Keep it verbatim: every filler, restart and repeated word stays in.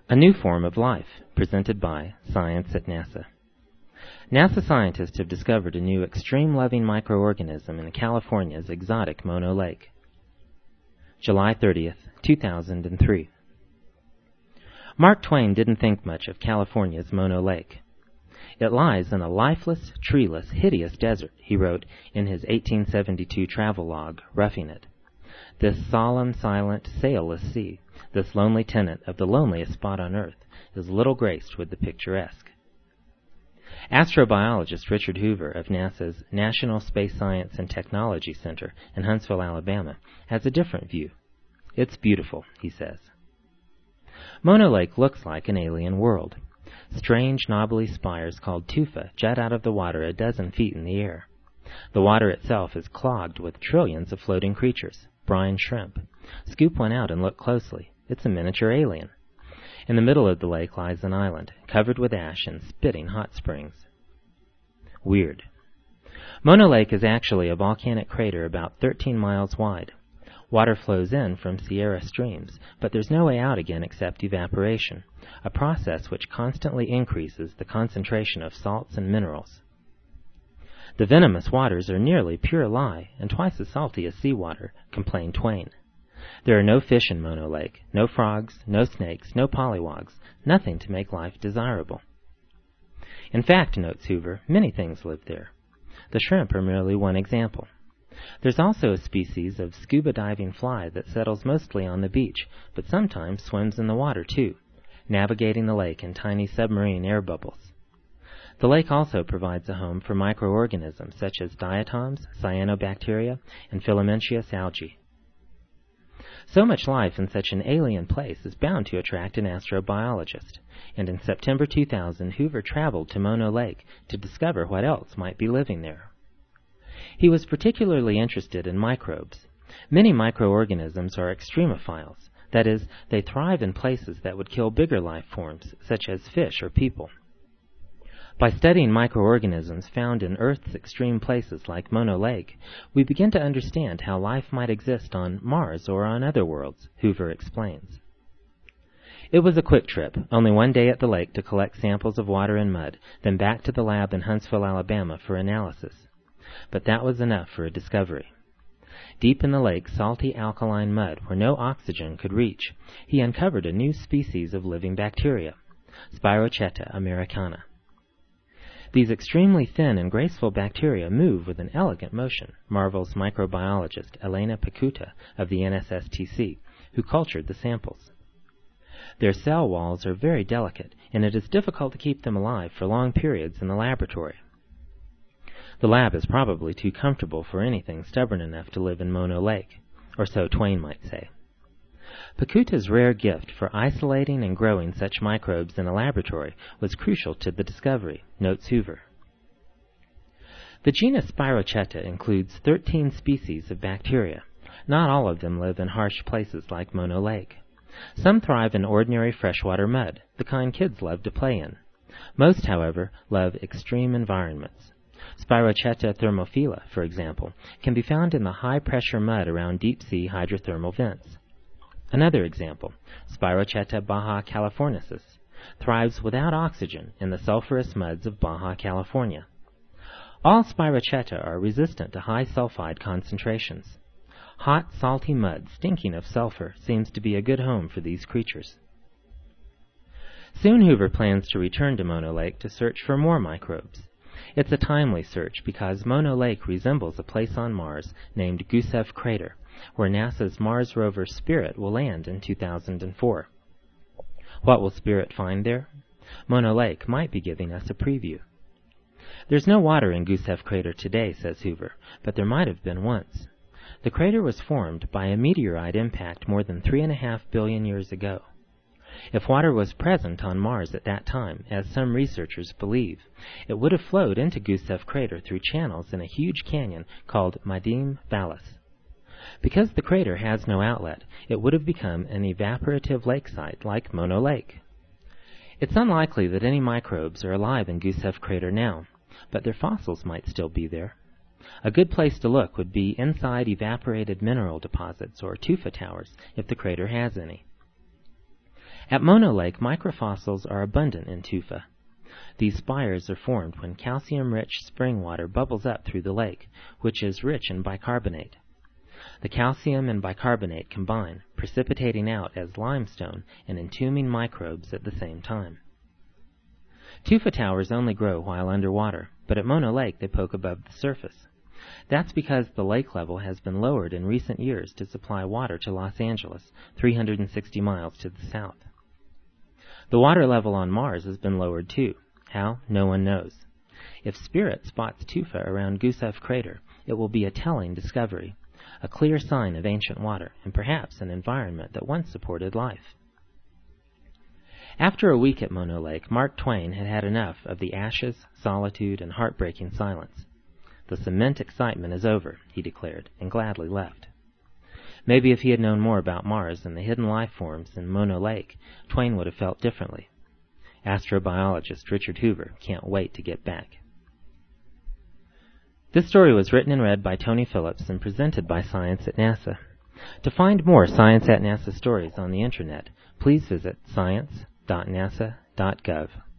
A New Form of Life, presented by Science at NASA. NASA scientists have discovered a new extreme-loving microorganism in California's exotic Mono Lake. July thirtieth, two thousand three. Mark Twain didn't think much of California's Mono Lake. It lies in a lifeless, treeless, hideous desert, he wrote in his eighteen seventy-two travel log, Roughing It. This solemn, silent, sailless sea, this lonely tenant of the loneliest spot on Earth, is little graced with the picturesque. Astrobiologist Richard Hoover of NASA's National Space Science and Technology Center in Huntsville, Alabama, has a different view. It's beautiful, he says. Mono Lake looks like an alien world. Strange, knobbly spires called tufa jut out of the water a dozen feet in the air. The water itself is clogged with trillions of floating creatures, brine shrimp. Scoop one out and look closely. It's a miniature alien. In the middle of the lake lies an island, covered with ash and spitting hot springs. Weird. Mono Lake is actually a volcanic crater about thirteen miles wide. Water flows in from Sierra streams, but there's no way out again except evaporation, a process which constantly increases the concentration of salts and minerals. The venomous waters are nearly pure lye and twice as salty as seawater, complained Twain. There are no fish in Mono Lake, no frogs, no snakes, no pollywogs, nothing to make life desirable. In fact, notes Hoover, many things live there. The shrimp are merely one example. There's also a species of scuba diving fly that settles mostly on the beach, but sometimes swims in the water too, navigating the lake in tiny submarine air bubbles. The lake also provides a home for microorganisms such as diatoms, cyanobacteria, and filamentous algae. So much life in such an alien place is bound to attract an astrobiologist, and in September two thousand, Hoover traveled to Mono Lake to discover what else might be living there. He was particularly interested in microbes. Many microorganisms are extremophiles, that is, they thrive in places that would kill bigger life forms, such as fish or people. By studying microorganisms found in Earth's extreme places like Mono Lake, we begin to understand how life might exist on Mars or on other worlds, Hoover explains. It was a quick trip, only one day at the lake to collect samples of water and mud, then back to the lab in Huntsville, Alabama for analysis. But that was enough for a discovery. Deep in the lake's salty alkaline mud, where no oxygen could reach, he uncovered a new species of living bacteria, Spirochaeta americana. These extremely thin and graceful bacteria move with an elegant motion, marvels microbiologist Elena Pacuta of the N S S T C, who cultured the samples. Their cell walls are very delicate, and it is difficult to keep them alive for long periods in the laboratory. The lab is probably too comfortable for anything stubborn enough to live in Mono Lake, or so Twain might say. Pacuta's rare gift for isolating and growing such microbes in a laboratory was crucial to the discovery, notes Hoover. The genus Spirochaeta includes thirteen species of bacteria. Not all of them live in harsh places like Mono Lake. Some thrive in ordinary freshwater mud, the kind kids love to play in. Most, however, love extreme environments. Spirochaeta thermophila, for example, can be found in the high-pressure mud around deep-sea hydrothermal vents. Another example, Spirochaeta baja californiensis, thrives without oxygen in the sulfurous muds of Baja California. All Spirochaeta are resistant to high sulfide concentrations. Hot, salty mud stinking of sulfur seems to be a good home for these creatures. Soon Hoover plans to return to Mono Lake to search for more microbes. It's a timely search because Mono Lake resembles a place on Mars named Gusev Crater, where NASA's Mars rover Spirit will land in two thousand four. What will Spirit find there? Mono Lake might be giving us a preview. There's no water in Gusev Crater today, says Hoover, but there might have been once. The crater was formed by a meteorite impact more than three and a half billion years ago. If water was present on Mars at that time, as some researchers believe, it would have flowed into Gusev Crater through channels in a huge canyon called Maidim Vallis. Because the crater has no outlet, it would have become an evaporative lake site like Mono Lake. It's unlikely that any microbes are alive in Gusev Crater now, but their fossils might still be there. A good place to look would be inside evaporated mineral deposits or tufa towers, if the crater has any. At Mono Lake, microfossils are abundant in tufa. These spires are formed when calcium-rich spring water bubbles up through the lake, which is rich in bicarbonate. The calcium and bicarbonate combine, precipitating out as limestone and entombing microbes at the same time. Tufa towers only grow while underwater, but at Mono Lake they poke above the surface. That's because the lake level has been lowered in recent years to supply water to Los Angeles, three hundred sixty miles to the south. The water level on Mars has been lowered too. How? No one knows. If Spirit spots tufa around Gusev Crater, it will be a telling discovery, a clear sign of ancient water, and perhaps an environment that once supported life. After a week at Mono Lake, Mark Twain had had enough of the ashes, solitude, and heartbreaking silence. The cement excitement is over, he declared, and gladly left. Maybe if he had known more about Mars and the hidden life forms in Mono Lake, Twain would have felt differently. Astrobiologist Richard Hoover can't wait to get back. This story was written and read by Tony Phillips and presented by Science at NASA. To find more Science at NASA stories on the Internet, please visit science dot nasa dot gov.